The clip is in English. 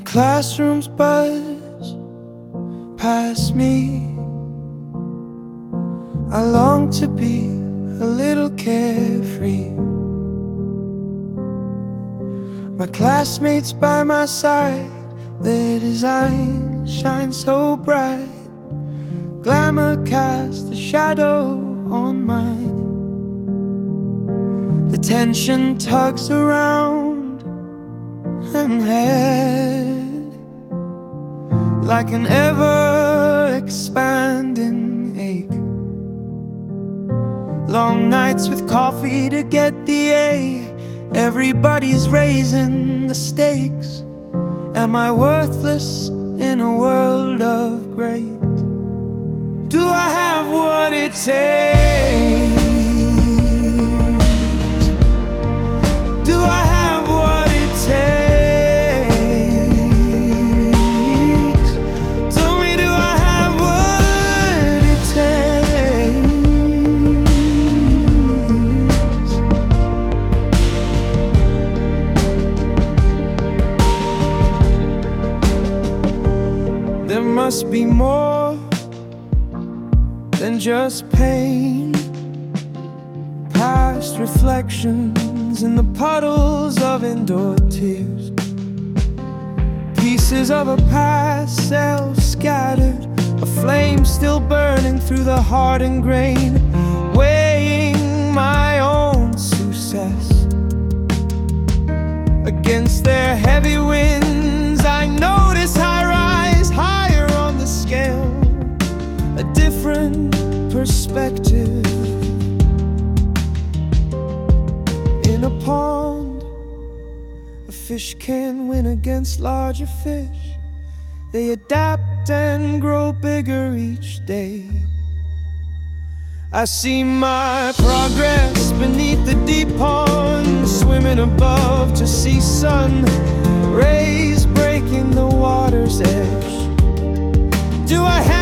classrooms buzz past me. I long to be a little carefree. My classmates by my side, their design shines so bright. Glamour casts a shadow on mine. The tension tugs around and head like an ever-expanding ache. Long nights with coffee to get the A. Everybody's raising the stakes. Am I worthless in a world of great? Do I have what it takes? Do I have what it takes? Tell me, do I have what it takes? There must be more than just pain. Past reflections in the puddles of endured tears. Pieces of a past self scattered, a flame still burning through the hardened grain, weighing my own success against their heavy winds. I notice I rise higher on the scale, a different perspective. In a pond, a fish can win against larger fish. They adapt and grow bigger each day. I see my progress beneath the deep pond, swimming above to see sun rays breaking the water's edge. Do I have